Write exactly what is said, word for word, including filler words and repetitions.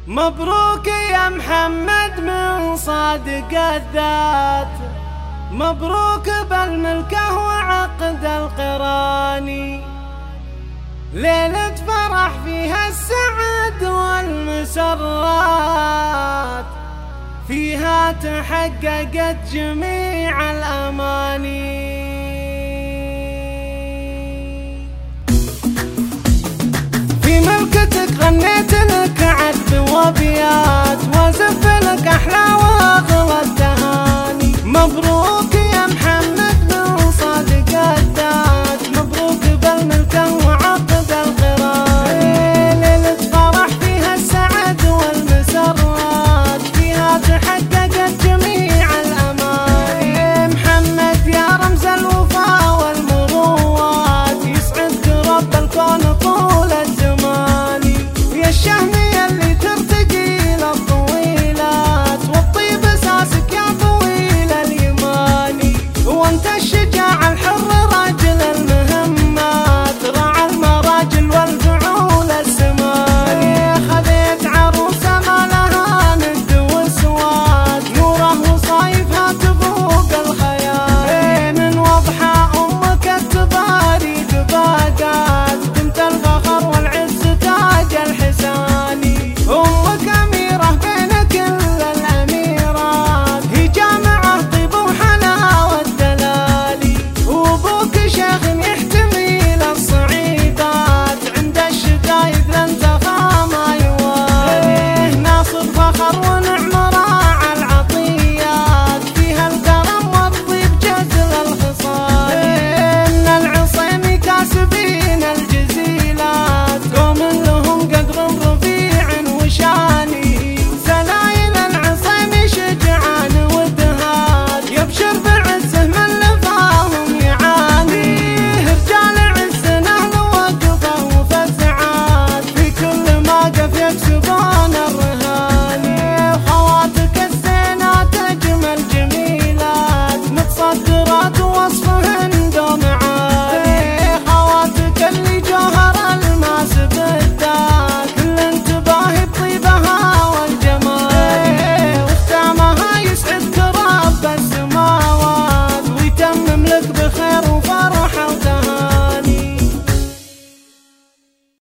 مبروك يا محمد من صادق الذات، مبروك بالملكة وعقد القراني، ليلة فرح فيها السعد والمسرات، فيها تحققت جميع الأماني. في ملكتك غنيت لك عذب وابيات، وازف لك احلى واغلى التهاني. مبروك يا محمد من صادق الذات، مبروك بالملكة وعقد القراني، ليلة فرح فيها السعد والمسرات، فيها تحققت جميع الاماني. محمد يا رمز الوفاء والمروات، يسعدك رب الكون طول